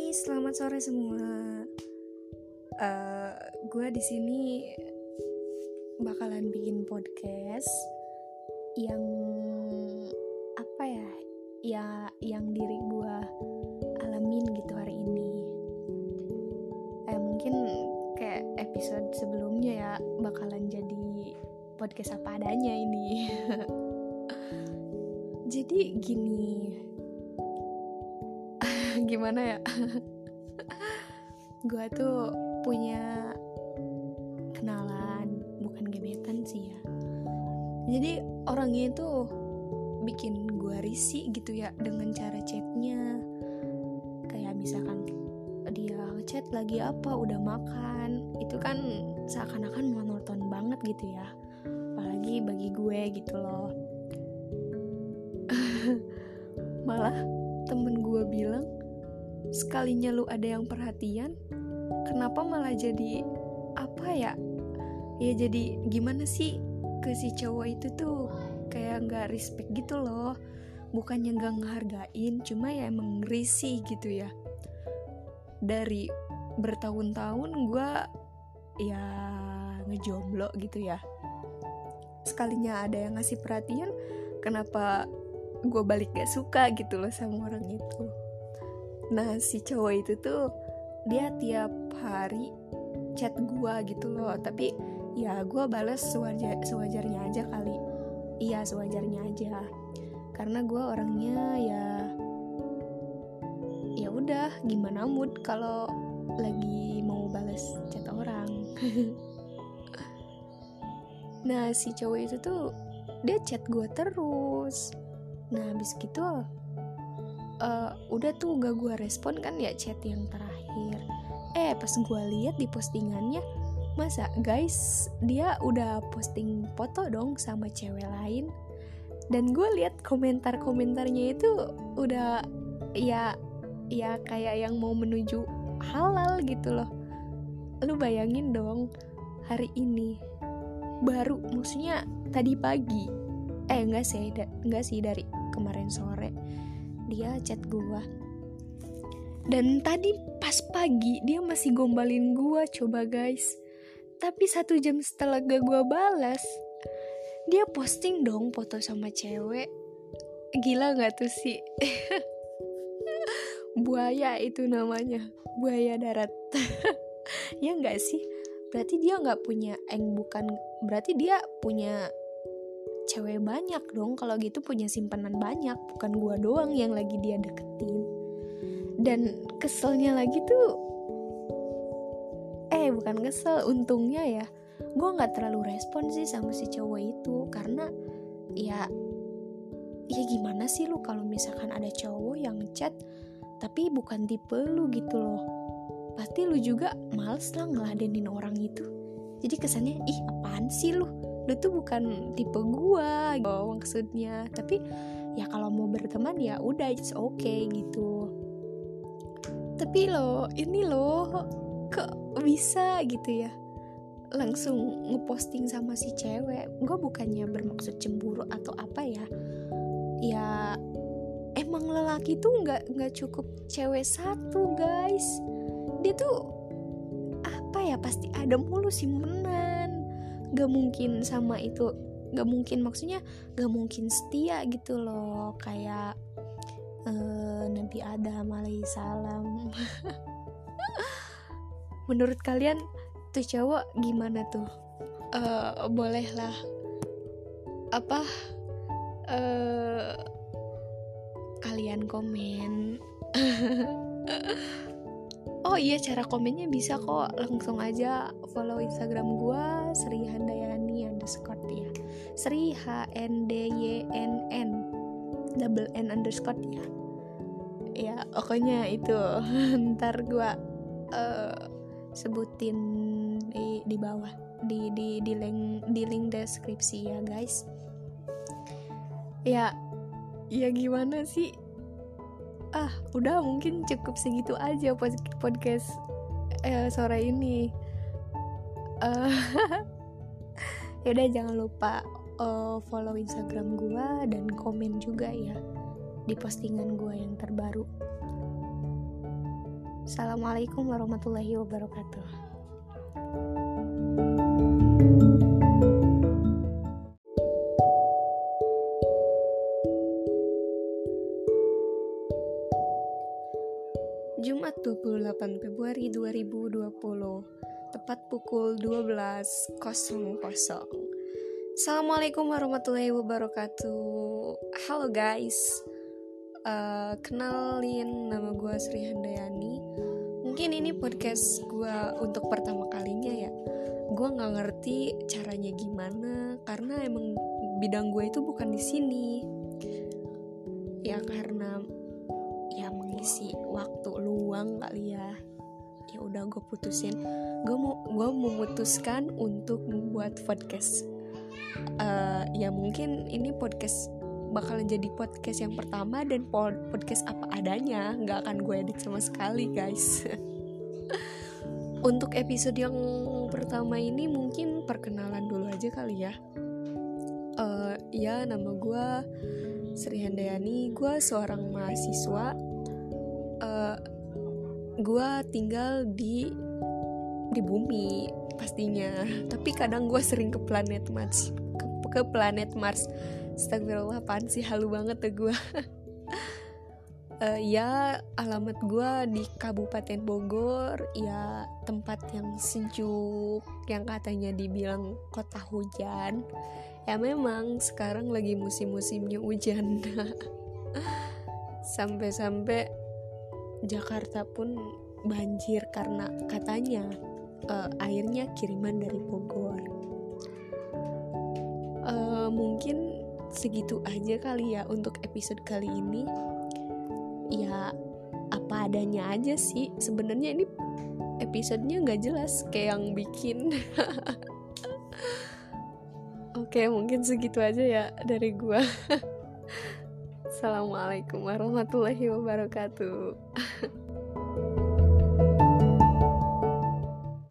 Selamat sore semua. Gue di sini bakalan bikin podcast yang yang diri gue alamin gitu hari ini. Mungkin kayak episode sebelumnya ya bakalan jadi podcast apa adanya ini. Jadi gini, gimana ya? Gue tuh punya kenalan, bukan gebetan sih ya. Jadi orangnya itu bikin gue risih gitu ya dengan cara chatnya. Kayak misalkan dia chat lagi apa, udah makan, itu kan seakan-akan monoton banget gitu ya. Apalagi bagi gue gitu loh. Malah temen gue bilang, sekalinya lu ada yang perhatian, kenapa malah jadi ya jadi gimana sih ke si cowok itu tuh kayak gak respect gitu loh. Bukannya gak ngehargain, cuma ya emang risih gitu ya. Dari bertahun-tahun gue ya ngejomblo gitu ya, sekalinya ada yang ngasih perhatian, kenapa gue balik gak suka gitu loh sama orang itu. Nah si cowok itu tuh dia tiap hari chat gue gitu loh, tapi ya gue balas sewajarnya aja kali. Iya sewajarnya aja, karena gue orangnya ya udah gimana mood kalau lagi mau balas chat orang. Nah si cowok itu tuh dia chat gue terus. Nah habis gitu udah tuh gak gue respon kan ya chat yang terakhir. Pas gue lihat di postingannya, masa guys dia udah posting foto dong sama cewek lain. Dan gue lihat komentarnya itu udah ya kayak yang mau menuju halal gitu loh. Lu bayangin dong, hari ini baru, maksudnya tadi pagi, enggak sih dari kemarin sore dia chat gue. Dan tadi pas pagi dia masih gombalin gue, coba guys. Tapi 1 jam setelah gue balas, dia posting dong foto sama cewek. Gila gak tuh sih? Buaya itu namanya, buaya darat. Ya gak sih? Berarti dia gak punya, berarti dia punya cewek banyak dong. Kalau gitu punya simpanan banyak, bukan gue doang yang lagi dia deketin. Dan keselnya lagi tuh bukan kesel, untungnya ya gue gak terlalu respon sih sama si cowok itu. Karena ya gimana sih lu kalau misalkan ada cowok yang chat tapi bukan tipe lu gitu loh, pasti lu juga males lah ngeladenin orang itu. Jadi kesannya apaan sih lu tuh bukan tipe gua maksudnya. Tapi ya kalau mau berteman ya udah, it's okay gitu. Tapi ini kok bisa gitu ya langsung ngeposting sama si cewek. Gue bukannya bermaksud cemburu atau apa ya emang lelaki tuh nggak cukup cewek satu guys. Dia tuh pasti ada mulu simpenan. Gak mungkin sama itu, gak mungkin, maksudnya gak mungkin setia gitu loh, kayak Nabi Adam alaihissalam. Menurut kalian tuh cowok gimana tuh? Bolehlah kalian komen. Oh iya, cara komennya bisa kok, langsung aja follow Instagram gue srihandayani_ ya, Sri HNDYNN _N_ ya pokoknya itu. Ntar gue sebutin di bawah di link deskripsi ya guys. Ya gimana sih, udah mungkin cukup segitu aja podcast sore ini. Yaudah jangan lupa follow Instagram gue dan komen juga ya di postingan gue yang terbaru. Assalamualaikum warahmatullahi wabarakatuh. Jumat 28 Februari 2020, tepat pukul 12.00. Assalamualaikum warahmatullahi wabarakatuh. Halo guys, kenalin, nama gue Sri Handayani. Mungkin ini podcast gue untuk pertama kalinya ya. Gue nggak ngerti caranya gimana, karena emang bidang gue itu bukan di sini. Ya karena mengisi waktu luang kali ya. Ya udah gue putusin. Gue memutuskan untuk membuat podcast. Ya mungkin ini podcast bakalan jadi podcast yang pertama dan podcast apa adanya, nggak akan gue edit sama sekali guys. Untuk episode yang pertama ini mungkin perkenalan dulu aja kali ya. Ya nama gue Sri Handayani, gue seorang mahasiswa. Gue tinggal di bumi pastinya, tapi kadang gue sering ke planet Mars. Ke planet Mars. Astagfirullah, apaan sih, halu banget deh gue. Ya alamat gue di Kabupaten Bogor, ya tempat yang sejuk, yang katanya dibilang kota hujan. Ya memang sekarang lagi musim-musimnya hujan. Sampai-sampai Jakarta pun banjir karena katanya airnya kiriman dari Bogor. Mungkin segitu aja kali ya untuk episode kali ini. Ya apa adanya aja sih. Sebenarnya ini episodenya nggak jelas kayak yang bikin. Oke, mungkin segitu aja ya dari gua. Assalamualaikum warahmatullahi wabarakatuh.